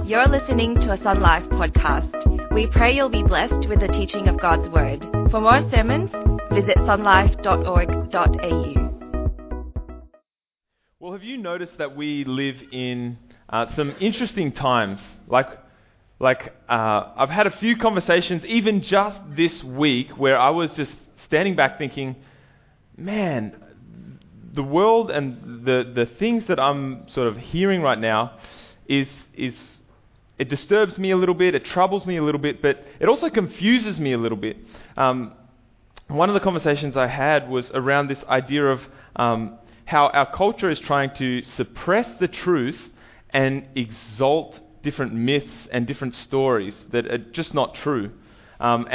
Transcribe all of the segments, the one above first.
You're listening to a Sun Life podcast. We pray you'll be blessed with the teaching of God's Word. For more sermons, visit sunlife.org.au. Well, have you noticed that we live in some interesting times? I've had a few conversations, even just this week, where I was just standing back thinking, man, the world and the things that I'm sort of hearing right now is it disturbs me a little bit, it troubles me a little bit, but it also confuses me a little bit. One of the conversations I had was around this idea of how our culture is trying to suppress the truth and exalt different myths and different stories that are just not true. I'll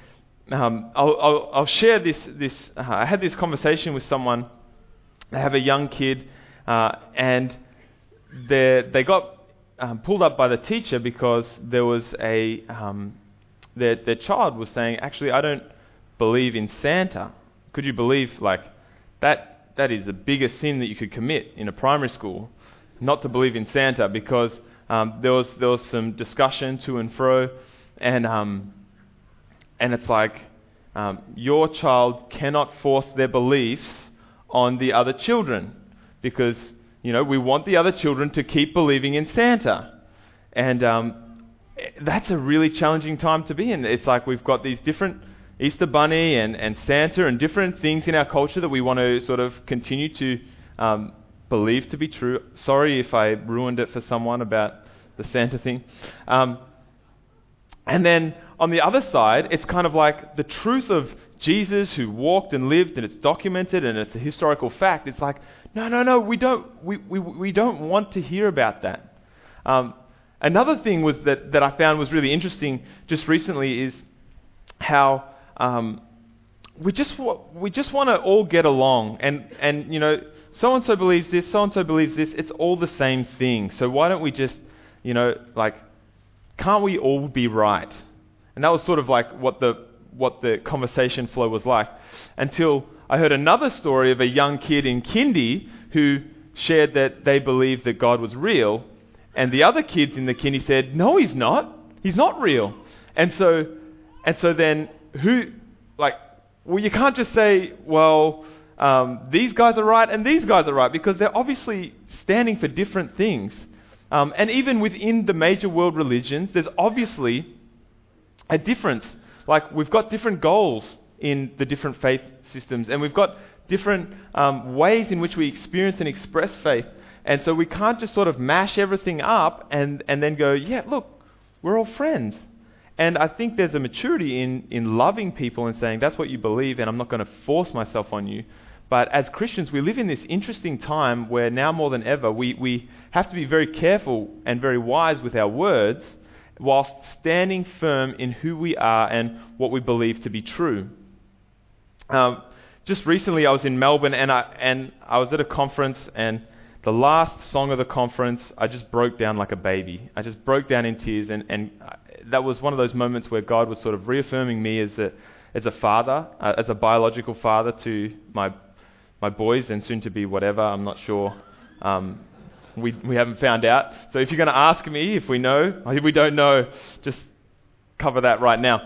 share this. I had this conversation with someone. They have a young kid, and they got pulled up by the teacher because there was their child was saying, actually, I don't believe in Santa. Could you believe that is the biggest sin that you could commit in a primary school, not to believe in Santa, because there was some discussion to and fro, and it's like your child cannot force their beliefs on the other children, because we want the other children to keep believing in Santa. And that's a really challenging time to be in. It's like we've got these different Easter Bunny and Santa and different things in our culture that we want to sort of continue to believe to be true. Sorry if I ruined it for someone about the Santa thing. And then on the other side, it's kind of like the truth of Jesus who walked and lived, and it's documented and it's a historical fact. It's like, no, we don't want to hear about that. Another thing was that I found was really interesting just recently is how we just want to all get along, and so and so believes this, so and so believes this. It's all the same thing. So why don't we just can't we all be right? And that was sort of like what the conversation flow was like, until I heard another story of a young kid in kindy who shared that they believed that God was real, and the other kids in the kindy said, no, he's not real. And so then you can't just say, these guys are right and these guys are right, because they're obviously standing for different things. And even within the major world religions, there's obviously a difference. Like, we've got different goals in the different faith systems, and we've got different ways in which we experience and express faith. And so we can't just sort of mash everything up and then go, yeah, look, we're all friends. And I think there's a maturity in loving people and saying, that's what you believe, and I'm not going to force myself on you. But as Christians, we live in this interesting time where now more than ever, we have to be very careful and very wise with our words, whilst standing firm in who we are and what we believe to be true. Just recently I was in Melbourne, and I was at a conference, and the last song of the conference, I just broke down like a baby. I just broke down in tears, and that was one of those moments where God was sort of reaffirming me as a father, as a biological father to my boys, and soon to be whatever, I'm not sure. We haven't found out. So if you're going to ask me if we know, or if we don't know, just cover that right now.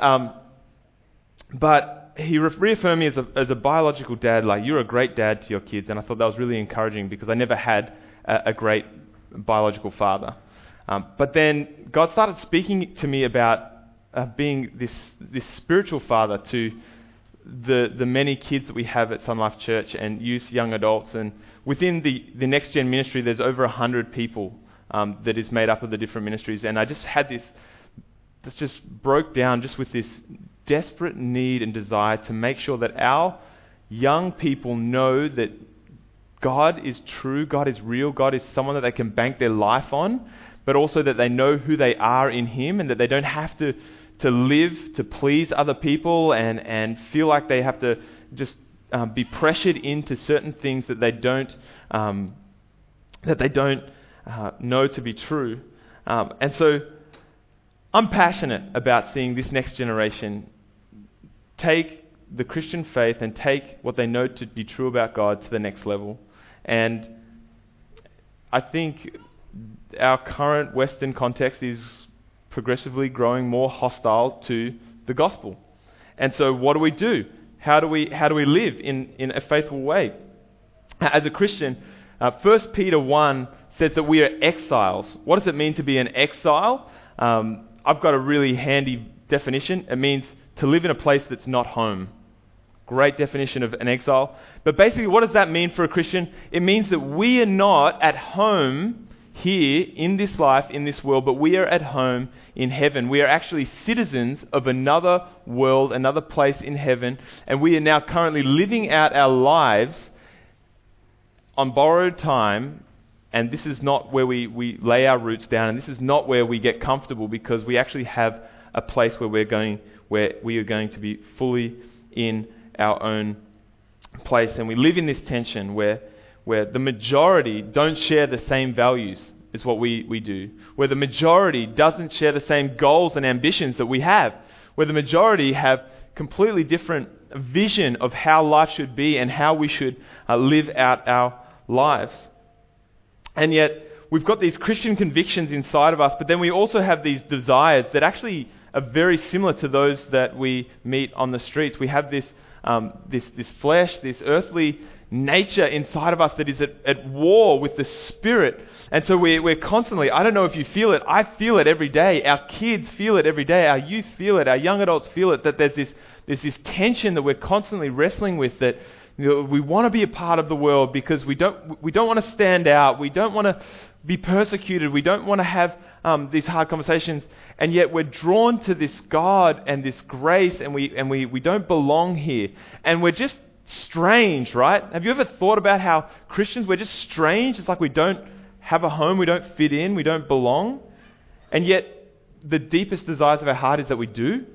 But he reaffirmed me as a biological dad, like, you're a great dad to your kids. And I thought that was really encouraging, because I never had a great biological father. But then God started speaking to me about being this spiritual father to the many kids that we have at Sun Life Church and youth, young adults. And within the Next Gen ministry, there's over 100 people that is made up of the different ministries. And I just had this just broke down just with this desperate need and desire to make sure that our young people know that God is true, God is real, God is someone that they can bank their life on, but also that they know who they are in Him, and that they don't have to live to please other people and feel like they have to just be pressured into certain things that they don't know to be true. And so I'm passionate about seeing this next generation take the Christian faith and take what they know to be true about God to the next level. And I think our current Western context is progressively growing more hostile to the gospel. And so what do? How do we live in a faithful way? As a Christian, 1 Peter 1 says that we are exiles. What does it mean to be an exile? I've got a really handy definition. It means to live in a place that's not home. Great definition of an exile. But basically, what does that mean for a Christian? It means that we are not at home here in this life, in this world, but we are at home in heaven. We are actually citizens of another world, another place in heaven, and we are now currently living out our lives on borrowed time, and this is not where we lay our roots down, and this is not where we get comfortable, because we actually have a place where we are going to be fully in our own place. And we live in this tension where the majority don't share the same values as what we do, where the majority doesn't share the same goals and ambitions that we have, where the majority have completely different vision of how life should be and how we should live out our lives. And yet we've got these Christian convictions inside of us, but then we also have these desires that actually are very similar to those that we meet on the streets. We have this flesh, this earthly nature inside of us that is at war with the Spirit. And so we're constantly, I don't know if you feel it, I feel it every day. Our kids feel it every day. Our youth feel it. Our young adults feel it, that there's this tension that we're constantly wrestling with, that we want to be a part of the world because we don't want to stand out. We don't want to be persecuted. We don't want to have these hard conversations. And yet we're drawn to this God and this grace, and we don't belong here. And we're just strange, right? Have you ever thought about how Christians, we're just strange? It's like we don't have a home, we don't fit in, we don't belong. And yet the deepest desires of our heart is that we do.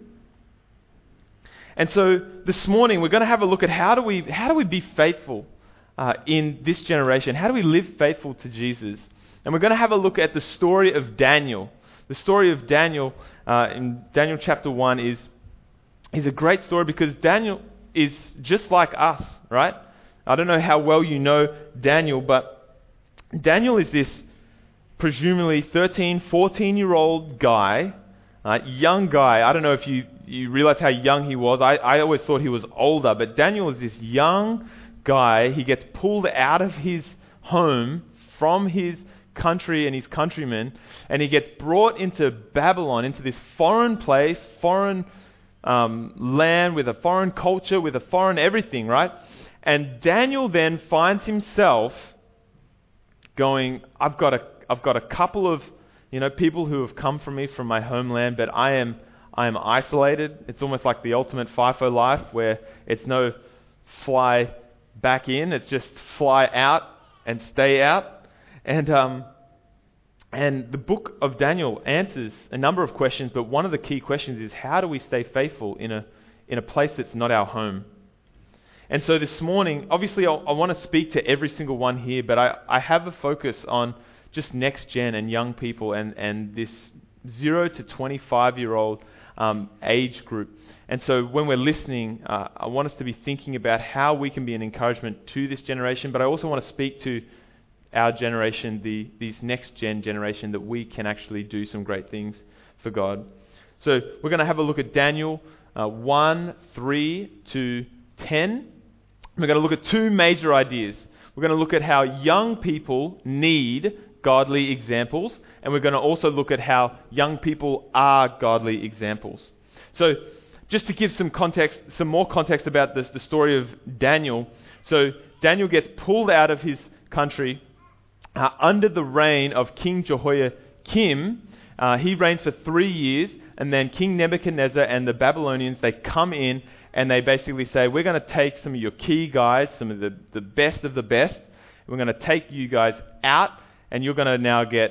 And so this morning we're going to have a look at how do we be faithful in this generation? How do we live faithful to Jesus? And we're going to have a look at the story of Daniel. The story of Daniel in Daniel chapter 1 is a great story because Daniel is just like us, right? I don't know how well you know Daniel, but Daniel is this presumably 13, 14-year-old guy, young guy. I don't know if you realize how young he was. I always thought he was older, but Daniel is this young guy. He gets pulled out of his home from his country and his countrymen, and he gets brought into Babylon, into this foreign place, foreign land with a foreign culture, with a foreign everything, right? And Daniel then finds himself going, I've got a couple of people who have come from me from my homeland, but I am isolated. It's almost like the ultimate FIFO life, where it's no fly back in, it's just fly out and stay out. And the book of Daniel answers a number of questions, but one of the key questions is, how do we stay faithful in a place that's not our home? And so this morning, obviously I want to speak to every single one here, but I have a focus on just next gen and young people and this 0 to 25-year-old age group. And so when we're listening, I want us to be thinking about how we can be an encouragement to this generation, but I also want to speak to our generation, these next generation, that we can actually do some great things for God. So we're going to have a look at Daniel 1, 3 to 10. We're going to look at two major ideas. We're going to look at how young people need godly examples, and we're going to also look at how young people are godly examples. So just to give some context, some more context about the story of Daniel. So Daniel gets pulled out of his country under the reign of King Jehoiakim. He reigns for 3 years, and then King Nebuchadnezzar and the Babylonians, they come in and they basically say, we're going to take some of your key guys, some of the best of the best, we're going to take you guys out, and you're going to now get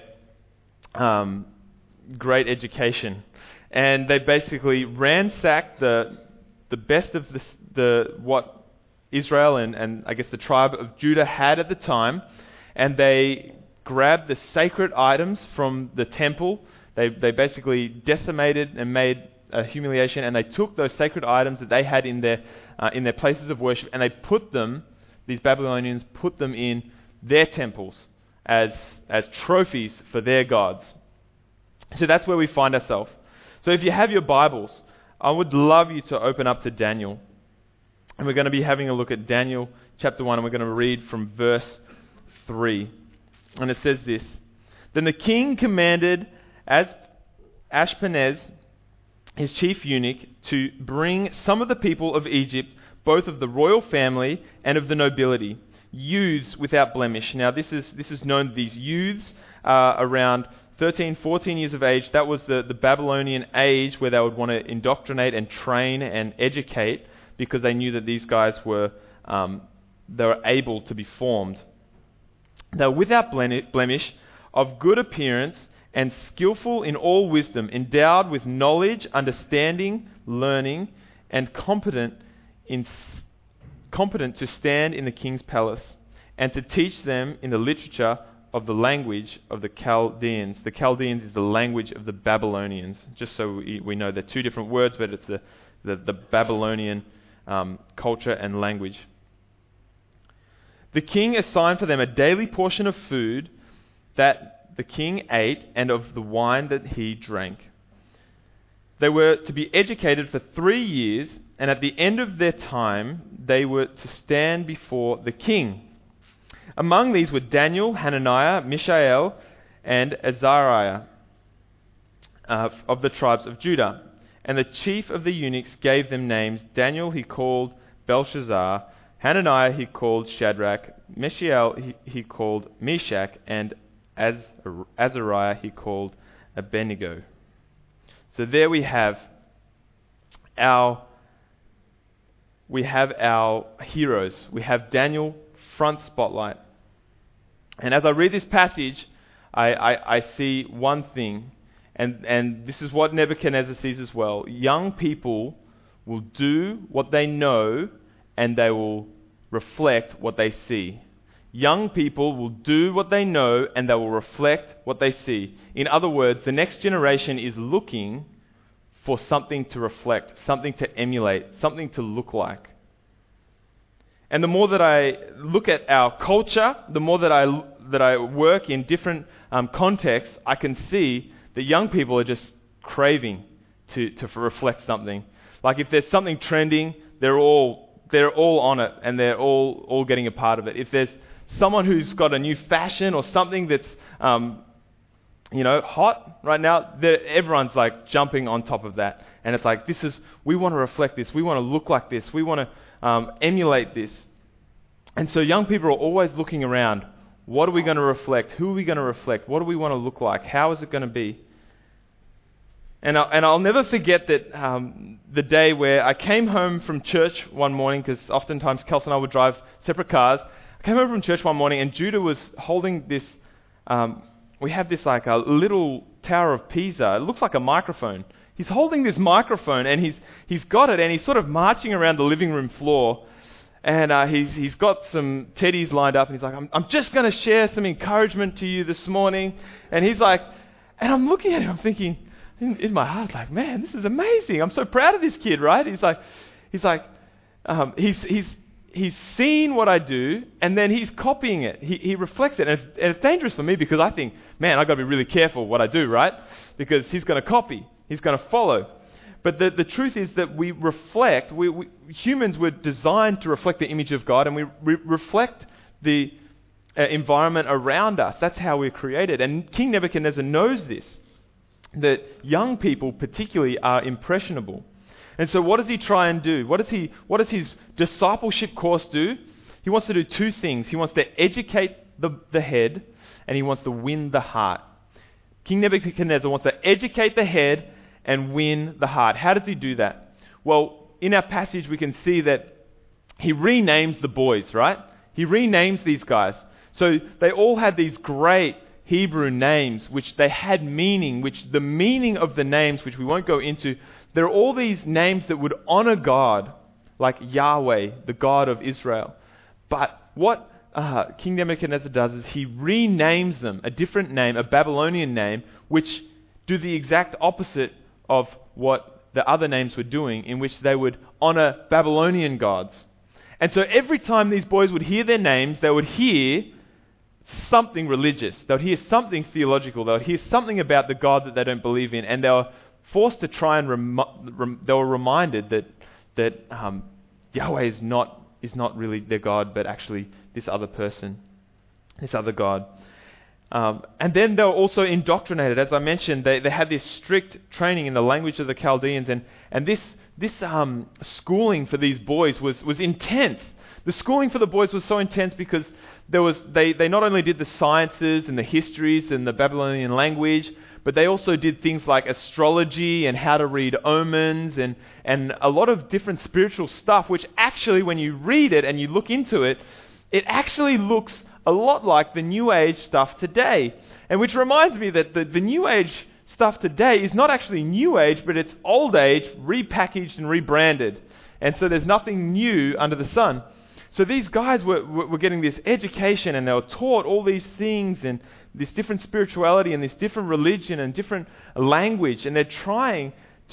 great education. And they basically ransacked the best of what Israel and I guess the tribe of Judah had at the time, and they grabbed the sacred items from the temple. They basically decimated and made a humiliation, and they took those sacred items that they had in their places of worship, and these Babylonians put them in their temples. as trophies for their gods. So that's where we find ourselves. So if you have your Bibles, I would love you to open up to Daniel. And we're going to be having a look at Daniel chapter 1, and we're going to read from verse 3. And it says this: Then the king commanded Ashpenaz, his chief eunuch, to bring some of the people of Egypt, both of the royal family and of the nobility, youths without blemish. Now this is known, these youths are around 13, 14 years of age. That was the Babylonian age where they would want to indoctrinate and train and educate, because they knew that these guys were able to be formed. They were without blemish, of good appearance, and skillful in all wisdom, endowed with knowledge, understanding, learning, and competent to stand in the king's palace, and to teach them in the literature of the language of the Chaldeans. The Chaldeans is the language of the Babylonians. Just so we know, they're two different words, but it's the Babylonian culture and language. The king assigned for them a daily portion of food that the king ate, and of the wine that he drank. They were to be educated for 3 years, and at the end of their time, they were to stand before the king. Among these were Daniel, Hananiah, Mishael, and Azariah of the tribes of Judah. And the chief of the eunuchs gave them names. Daniel he called Belshazzar, Hananiah he called Shadrach, Mishael he called Meshach, and Azariah he called Abednego. So there we have our heroes. We have Daniel front spotlight. And as I read this passage, I see one thing, and this is what Nebuchadnezzar sees as well. Young people will do what they know, and they will reflect what they see. Young people will do what they know, and they will reflect what they see. In other words, the next generation is looking for something to reflect, something to emulate, something to look like. And the more that I look at our culture, the more that I work in different contexts, I can see that young people are just craving to reflect something. Like if there's something trending, they're all on it, and they're all getting a part of it. If there's someone who's got a new fashion or something that's hot right now, everyone's like jumping on top of that. And it's like, we want to reflect this, we want to look like this, we want to emulate this. And so young people are always looking around. What are we going to reflect? Who are we going to reflect? What do we want to look like? How is it going to be? And I'll never forget that the day where I came home from church one morning, because oftentimes Kelsey and I would drive separate cars. I came home from church one morning, and Judah was holding this. We have this like a little Tower of Pisa. It looks like a microphone. He's holding this microphone, and he's got it, and he's sort of marching around the living room floor. And he's got some teddies lined up, and he's like, I'm just going to share some encouragement to you this morning. And he's like, and I'm looking at him, I'm thinking, in my heart, like, man, this is amazing. I'm so proud of this kid, right? He's seen what I do, and then he's copying it. He reflects it. And it's dangerous for me, because I think, man, I've got to be really careful what I do, right? Because he's going to copy. He's going to follow. But the truth is that we reflect. Humans were designed to reflect the image of God, and we reflect the environment around us. That's how we're created. And King Nebuchadnezzar knows this, that young people particularly are impressionable. And so what does he try and do? What does his discipleship course do? He wants to do two things. He wants to educate the head, and he wants to win the heart. King Nebuchadnezzar wants to educate the head and win the heart. How does he do that? Well, in our passage we can see that he renames the boys, right? He renames these guys. So they all had these great Hebrew names, which they had meaning, which the meaning of the names, which we won't go into, there are all these names that would honor God, like Yahweh, the God of Israel. But what King Nebuchadnezzar does is he renames them a different name, a Babylonian name, which do the exact opposite of what the other names were doing, in which they would honor Babylonian gods. And so every time these boys would hear their names, they would hear something religious. They'll hear something theological. They'll hear something about the God that they don't believe in, and they're forced to try and they were reminded that Yahweh is not really their God, but actually this other person, this other God. And then they were also indoctrinated. As I mentioned, they had this strict training in the language of the Chaldeans, and this schooling for these boys was intense. The schooling for the boys was so intense because they not only did the sciences and the histories and the Babylonian language, but they also did things like astrology and how to read omens and a lot of different spiritual stuff, which actually, when you read it and you look into it, it actually looks a lot like the New Age stuff today. And which reminds me that the New Age stuff today is not actually New Age, but it's Old Age repackaged and rebranded. And so there's nothing new under the sun. So these guys were getting this education, and they were taught all these things and this different spirituality and this different religion and different language, and they're trying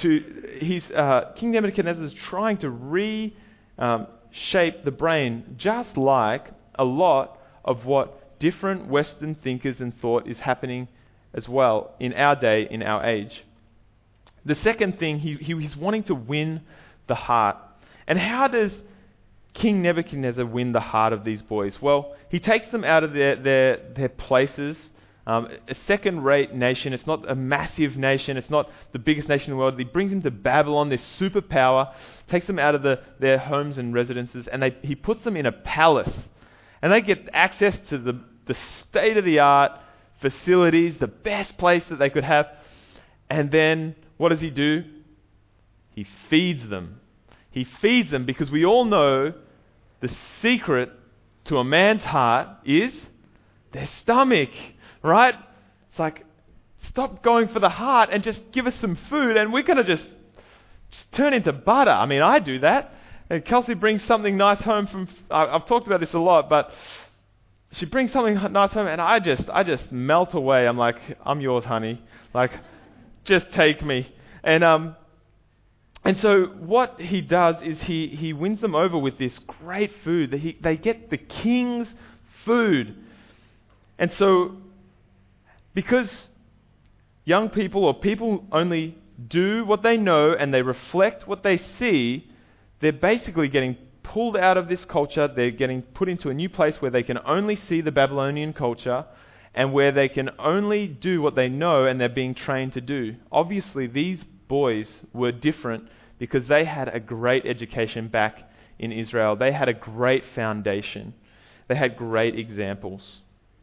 to, King Nebuchadnezzar is trying to reshape the brain, just like a lot of what different Western thinkers and thought is happening as well in our day, in our age. The second thing, he's wanting to win the heart. And how does King Nebuchadnezzar win the heart of these boys? Well, he takes them out of their places, a second-rate nation. It's not a massive nation. It's not the biggest nation in the world. He brings them to Babylon, this superpower, takes them out of their homes and residences, and he puts them in a palace. And they get access to the state-of-the-art facilities, the best place that they could have. And then, what does he do? He feeds them. He feeds them because we all know the secret to a man's heart is their stomach, right? It's like, stop going for the heart and just give us some food and we're going to just turn into butter. I mean, I do that. And Kelsey brings something nice home from, I've talked about this a lot, but she brings something nice home and I just melt away. I'm like, I'm yours, honey. Like, just take me. And so what he does is he wins them over with this great food. They get the king's food. And so because young people or people only do what they know and they reflect what they see, they're basically getting pulled out of this culture. They're getting put into a new place where they can only see the Babylonian culture and where they can only do what they know and they're being trained to do. Obviously, these boys were different because they had a great education back in Israel. They had a great foundation. They had great examples.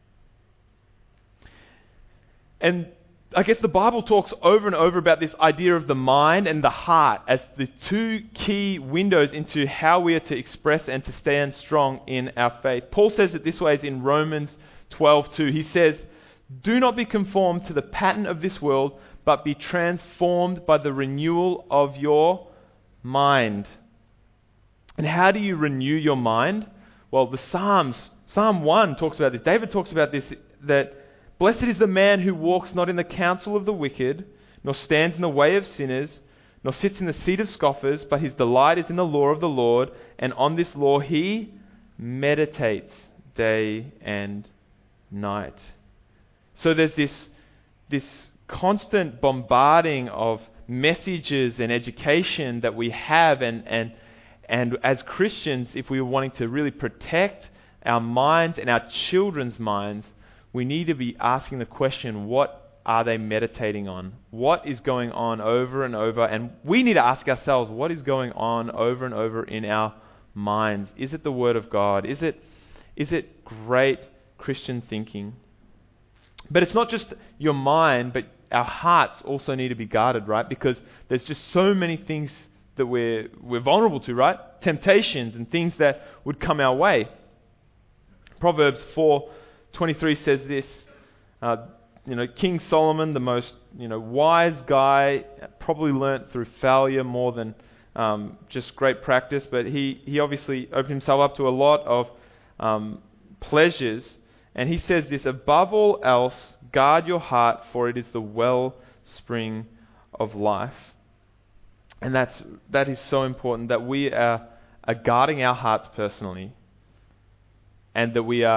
And I guess the Bible talks over and over about this idea of the mind and the heart as the two key windows into how we are to express and to stand strong in our faith. Paul says it this way is in Romans 12:2. He says, "Do not be conformed to the pattern of this world, but be transformed by the renewal of your mind." And how do you renew your mind? Well, the Psalm 1 talks about this. David talks about this, that blessed is the man who walks not in the counsel of the wicked, nor stands in the way of sinners, nor sits in the seat of scoffers, but his delight is in the law of the Lord, and on this law he meditates day and night. So there's this constant bombarding of messages and education that we have, and as Christians, if we were wanting to really protect our minds and our children's minds, we need to be asking the question, what are they meditating on? What is going on over and over? And we need to ask ourselves, what is going on over and over in our minds? Is it the Word of God? Is it great Christian thinking? But it's not just your mind, but our hearts also need to be guarded, right? Because there's just so many things that we're vulnerable to, right? Temptations and things that would come our way. Proverbs 4:23 says this, King Solomon, the most wise guy, probably learnt through failure more than just great practice, but he obviously opened himself up to a lot of pleasures. And he says this, "Above all else, guard your heart, for it is the wellspring of life." And that is so important, that we are guarding our hearts personally, and that we are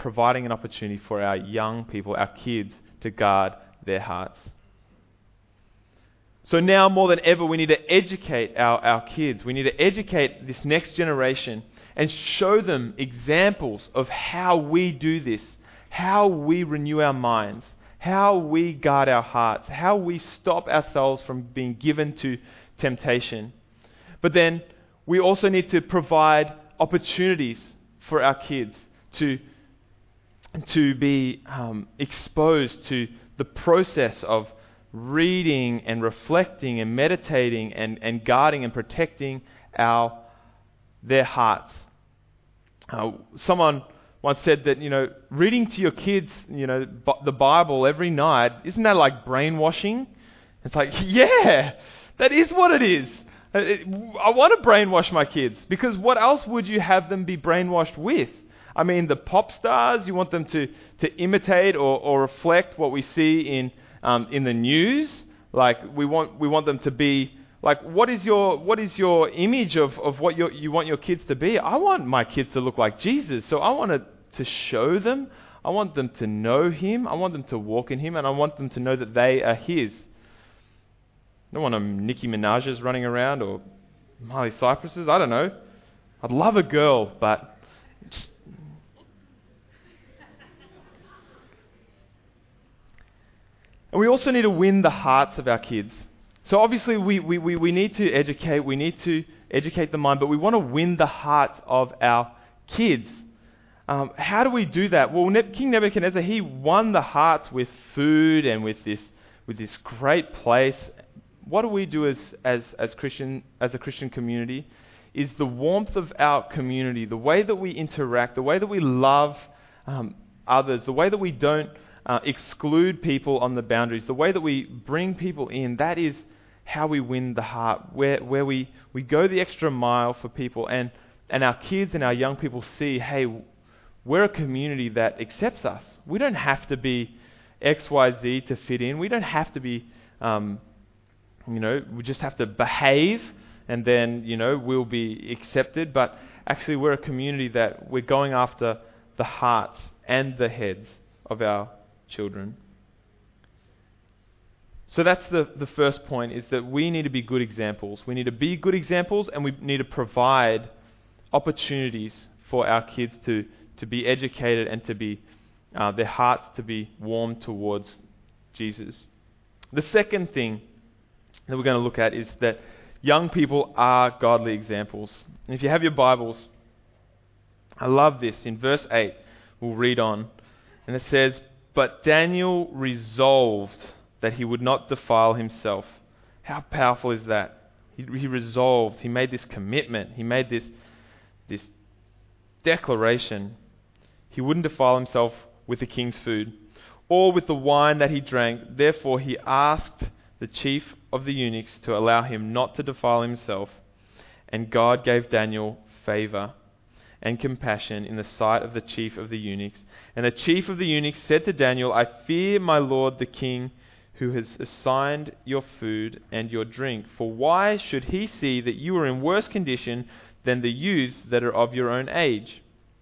providing an opportunity for our young people, our kids, to guard their hearts. So now more than ever, we need to educate our kids. We need to educate this next generation and show them examples of how we do this, how we renew our minds, how we guard our hearts, how we stop ourselves from being given to temptation. But then we also need to provide opportunities for our kids to be exposed to the process of reading and reflecting and meditating and guarding and protecting their hearts. Someone once said that, reading to your kids, the Bible every night, isn't that like brainwashing? It's like, yeah, that is what it is. I want to brainwash my kids, because what else would you have them be brainwashed with? I mean, the pop stars, you want them to imitate or reflect what we see in the news. Like we want them to be like, what is your image of what you want your kids to be? I want my kids to look like Jesus, so I want to show them. I want them to know Him. I want them to walk in Him, and I want them to know that they are His. I don't want them Nicki Minaj's running around or Miley Cyrus's. I don't know. I'd love a girl, but. And we also need to win the hearts of our kids. So obviously we need to educate the mind, but we want to win the hearts of our kids. How do we do that? Well, King Nebuchadnezzar, he won the hearts with food and with this great place. What do we do as a Christian community? Is the warmth of our community, the way that we interact, the way that we love others, the way that we don't exclude people on the boundaries, the way that we bring people in, that is how we win the heart, where we go the extra mile for people, and our kids and our young people see, hey, we're a community that accepts us. We don't have to be XYZ to fit in. We don't have to be, we just have to behave and then, we'll be accepted. But actually we're a community that we're going after the hearts and the heads of our children. So that's the first point, is that we need to be good examples. We need to be good examples, and we need to provide opportunities for our kids to be educated and to be their hearts to be warmed towards Jesus. The second thing that we're going to look at is that young people are godly examples. And if you have your Bibles, I love this. In verse 8, we'll read on, and it says, "But Daniel resolved that he would not defile himself." How powerful is that? He resolved. He made this commitment. He made this declaration. He wouldn't defile himself with the king's food or with the wine that he drank. Therefore he asked the chief of the eunuchs to allow him not to defile himself. And God gave Daniel favor and compassion in the sight of the chief of the eunuchs. And the chief of the eunuchs said to Daniel, "I fear my lord the king, who has assigned your food and your drink. For why should he see that you are in worse condition than the youths that are of your own age?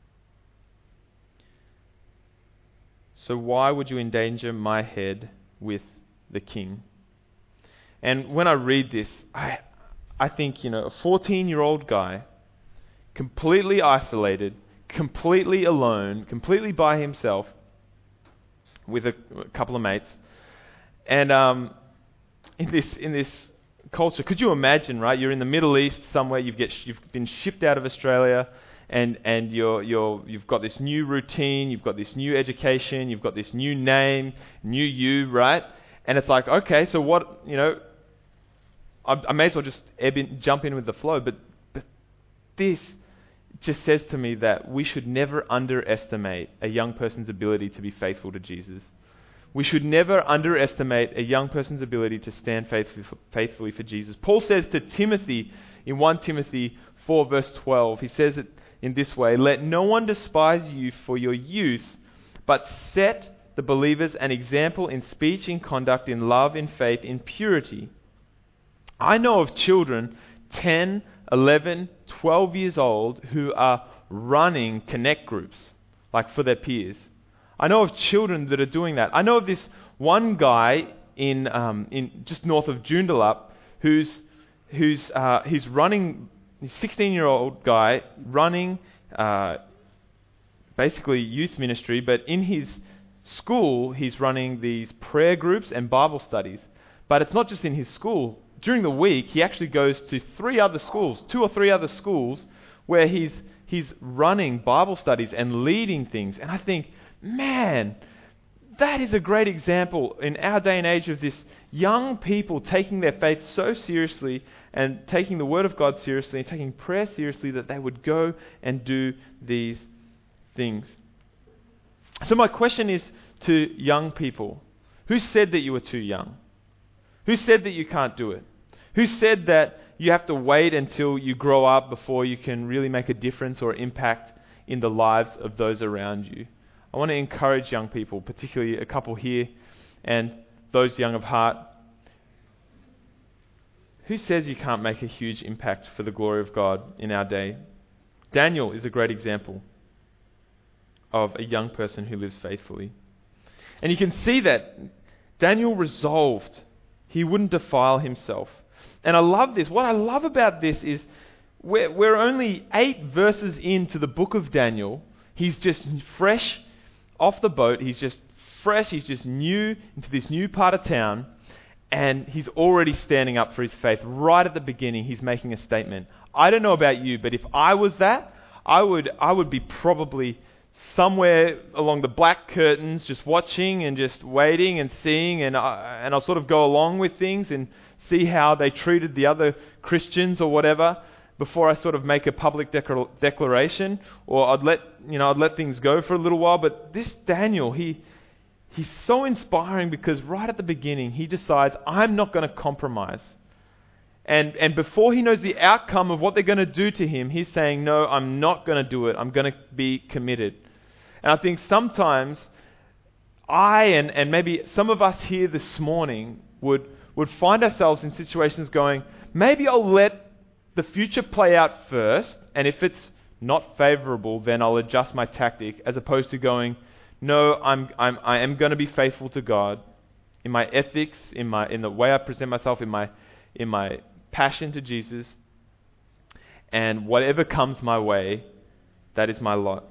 So why would you endanger my head with the king?" And when I read this, I think, a 14-year-old guy, completely isolated, completely alone, completely by himself, with a couple of mates, and in this culture, could you imagine? Right, you're in the Middle East somewhere. You've been shipped out of Australia, and you've got this new routine, you've got this new education, you've got this new name, new you, right? And it's like, okay, so what? I may as well just jump in with the flow. But this just says to me that we should never underestimate a young person's ability to be faithful to Jesus. We should never underestimate a young person's ability to stand faithfully for Jesus. Paul says to Timothy in 1 Timothy 4 verse 12, he says it in this way, "Let no one despise you for your youth, but set the believers an example in speech, in conduct, in love, in faith, in purity." I know of children 10, 11, 12 years old who are running connect groups. like for their peers. I know of children that are doing that. I know of this one guy in just north of Joondalup who's running. He's a 16-year-old guy running basically youth ministry, but in his school he's running these prayer groups and Bible studies. But it's not just in his school. During the week he actually goes to 2 or 3 other schools where he's running Bible studies and leading things. And I think, man, that is a great example in our day and age of this young people taking their faith so seriously and taking the Word of God seriously and taking prayer seriously, that they would go and do these things. So my question is to young people: who said that you were too young? Who said that you can't do it? Who said that you have to wait until you grow up before you can really make a difference or impact in the lives of those around you? I want to encourage young people, particularly a couple here and those young of heart. Who says you can't make a huge impact for the glory of God in our day? Daniel is a great example of a young person who lives faithfully. And you can see that Daniel resolved he wouldn't defile himself. And I love this. What I love about this is we're only 8 verses into the book of Daniel. He's just fresh off the boat. He's just fresh. He's just new into this new part of town. And he's already standing up for his faith. Right at the beginning, he's making a statement. I don't know about you, but if I was that, I would be probably somewhere along the black curtains, just watching and just waiting and seeing, and I'll sort of go along with things and see how they treated the other Christians or whatever before I sort of make a public declaration, or I'd let things go for a little while. But this Daniel, he's so inspiring because right at the beginning he decides, I'm not going to compromise. And before he knows the outcome of what they're going to do to him, he's saying, no, I'm not going to do it. I'm going to be committed. And I think sometimes and maybe some of us here this morning would find ourselves in situations going, maybe I'll let the future play out first, and if it's not favorable, then I'll adjust my tactic, as opposed to going, no, I am going to be faithful to God in my ethics, in the way I present myself, in my passion to Jesus, and whatever comes my way, that is my lot.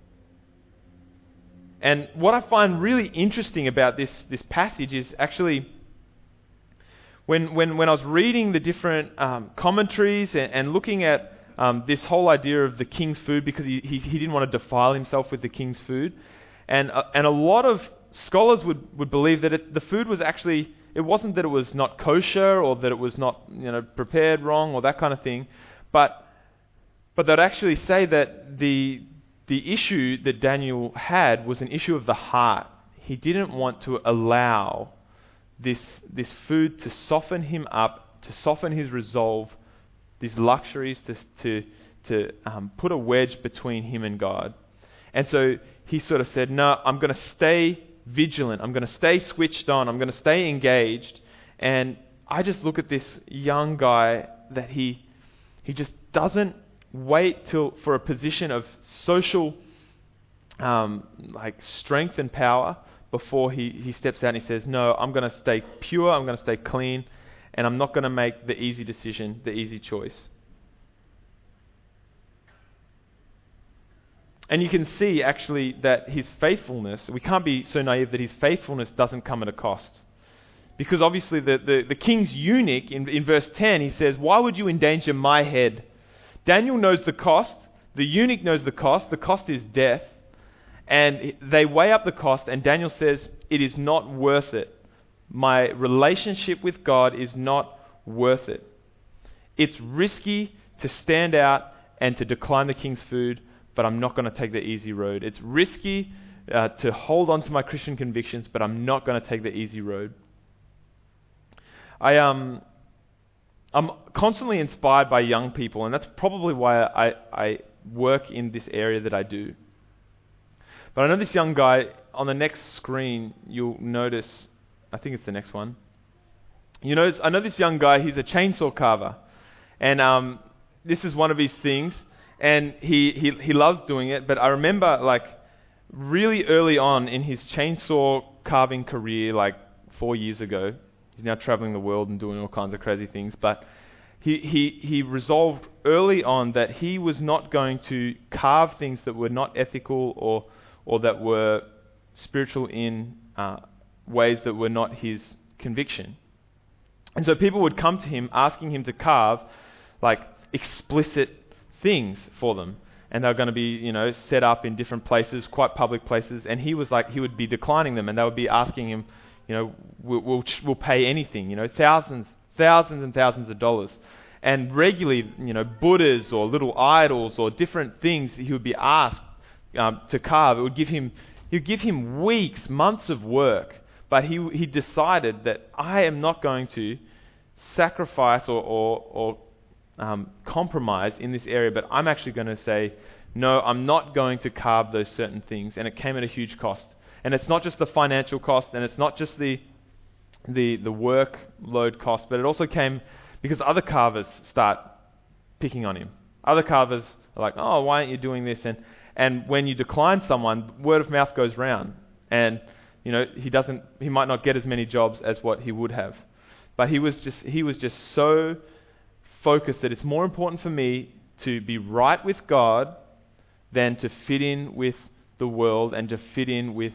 And what I find really interesting about this passage is actually when I was reading the different commentaries and looking at this whole idea of the king's food, because he didn't want to defile himself with the king's food, and a lot of scholars would believe that the food was actually, it wasn't that it was not kosher or that it was not prepared wrong or that kind of thing, but they'd actually say that the issue that Daniel had was an issue of the heart. He didn't want to allow this food to soften him up, to soften his resolve, these luxuries to put a wedge between him and God. And so he sort of said, no, I'm going to stay vigilant. I'm going to stay switched on. I'm going to stay engaged. And I just look at this young guy that he just doesn't wait for a position of social strength and power before he steps out and he says, no, I'm going to stay pure, I'm going to stay clean, and I'm not going to make the easy decision, the easy choice. And you can see actually that his faithfulness, we can't be so naive that his faithfulness doesn't come at a cost. Because obviously the king's eunuch, in verse 10, he says, why would you endanger my head? Daniel knows the cost, the eunuch knows the cost is death, and they weigh up the cost, and Daniel says, it is not worth it. My relationship with God is not worth it. It's risky to stand out and to decline the king's food, but I'm not going to take the easy road. It's risky to hold on to my Christian convictions, but I'm not going to take the easy road. I'm constantly inspired by young people, and that's probably why I work in this area that I do. But I know this young guy, on the next screen, you'll notice, I think it's the next one. I know this young guy, he's a chainsaw carver. And this is one of his things, and he loves doing it. But I remember, really early on in his chainsaw carving career, like 4 years ago, he's now traveling the world and doing all kinds of crazy things, but he resolved early on that he was not going to carve things that were not ethical or that were spiritual in ways that were not his conviction. And so people would come to him asking him to carve like explicit things for them. And they were going to be, set up in different places, quite public places. And he would be declining them, and they would be asking him, we'll pay anything, thousands and thousands of dollars. And regularly, Buddhas or little idols or different things he would be asked to carve. It would give him weeks, months of work. But he decided that I am not going to sacrifice or compromise in this area, but I'm actually going to say, no, I'm not going to carve those certain things. And it came at a huge cost. And it's not just the financial cost, and it's not just the workload cost, but it also came because other carvers start picking on him. Other carvers are like, oh, why aren't you doing this? And when you decline someone, word of mouth goes round. And he might not get as many jobs as what he would have. But he was just so focused that it's more important for me to be right with God than to fit in with the world and to fit in with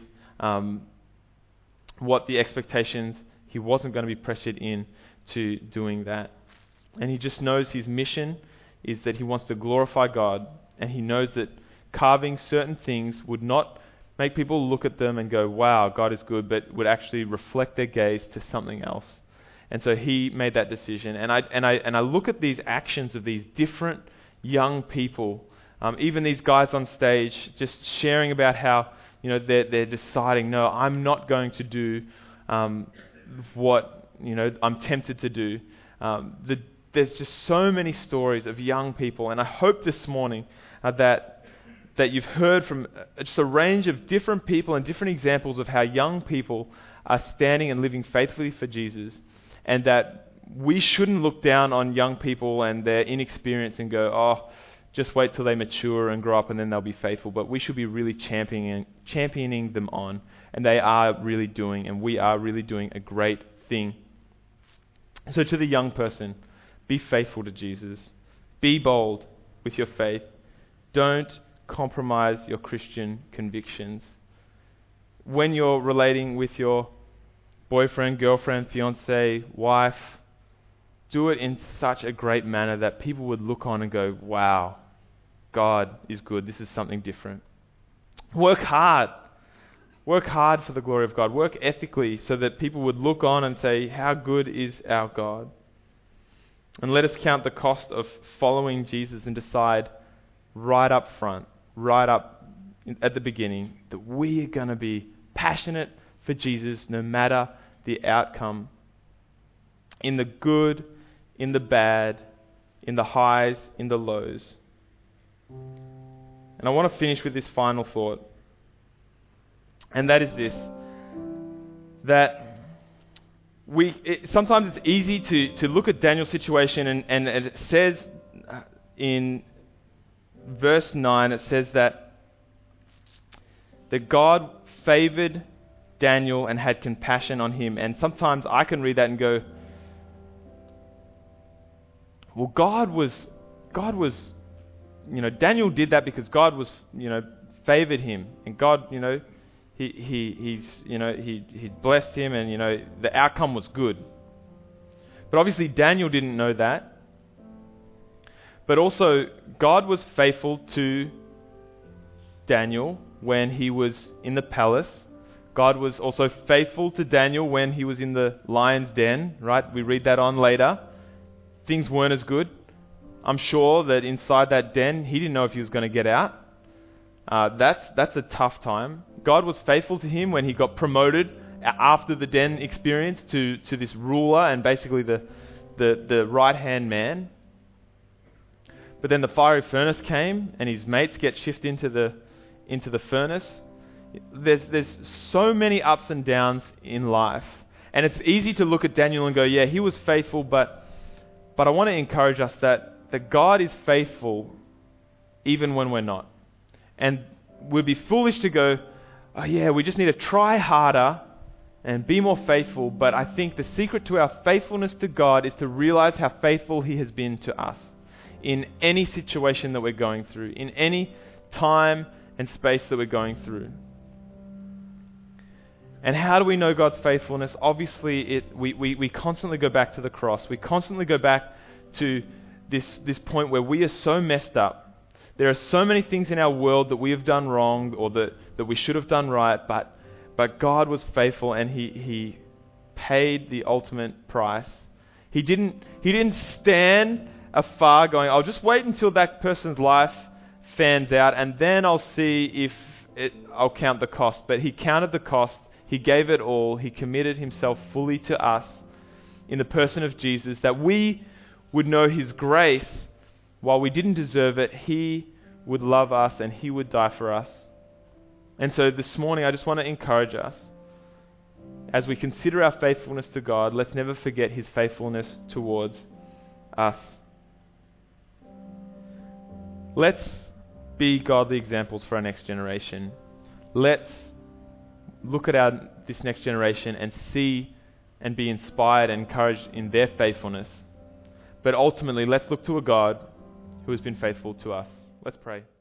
what the expectations. He wasn't going to be pressured in to doing that. And he just knows his mission is that he wants to glorify God, and he knows that carving certain things would not make people look at them and go, wow, God is good, but would actually reflect their gaze to something else. And so he made that decision. And I look at these actions of these different young people, even these guys on stage, just sharing about how they're deciding, no, I'm not going to do what I'm tempted to do. There's just so many stories of young people, and I hope this morning that you've heard from just a range of different people and different examples of how young people are standing and living faithfully for Jesus, and that we shouldn't look down on young people and their inexperience and go, oh, just wait till they mature and grow up and then they'll be faithful. But we should be really championing them on, and they are really doing, and we are really doing a great thing. So to the young person, be faithful to Jesus. Be bold with your faith. Don't compromise your Christian convictions. When you're relating with your boyfriend, girlfriend, fiance, wife, do it in such a great manner that people would look on and go, wow, God is good. This is something different. Work hard. Work hard for the glory of God. Work ethically so that people would look on and say, how good is our God? And let us count the cost of following Jesus and decide right up front, right up at the beginning, that we are going to be passionate for Jesus no matter the outcome. In the good, in the bad, in the highs, in the lows. And I want to finish with this final thought. And that is this. That sometimes it's easy to look at Daniel's situation and it says in verse 9, it says that God favored Daniel and had compassion on him. And sometimes I can read that and go, well, God was, Daniel did that because God was, favored him, and God, he blessed him, and the outcome was good. But obviously Daniel didn't know that. But also God was faithful to Daniel when he was in the palace. God was also faithful to Daniel when he was in the lion's den, right? We read that on later. Things weren't as good. I'm sure that inside that den, he didn't know if he was going to get out. That's a tough time. God was faithful to him when he got promoted after the den experience to this ruler and basically the right-hand man. But then the fiery furnace came and his mates get shifted into the furnace. There's so many ups and downs in life. And it's easy to look at Daniel and go, yeah, he was faithful, but I want to encourage us that God is faithful even when we're not. And we'd be foolish to go, oh yeah, we just need to try harder and be more faithful. But I think the secret to our faithfulness to God is to realize how faithful He has been to us in any situation that we're going through, in any time and space that we're going through. And how do we know God's faithfulness? Obviously, we constantly go back to the cross. We constantly go back to this point where we are so messed up. There are so many things in our world that we have done wrong or that we should have done right, but God was faithful and He paid the ultimate price. He didn't stand afar going, I'll just wait until that person's life fans out and then I'll see if I'll count the cost. But He counted the cost. He gave it all. He committed Himself fully to us in the person of Jesus, that we would know His grace. While we didn't deserve it, He would love us and He would die for us. And so this morning I just want to encourage us, as we consider our faithfulness to God, let's never forget His faithfulness towards us. Let's be godly examples for our next generation. Let's look at this next generation and see and be inspired and encouraged in their faithfulness. But ultimately, let's look to a God who has been faithful to us. Let's pray.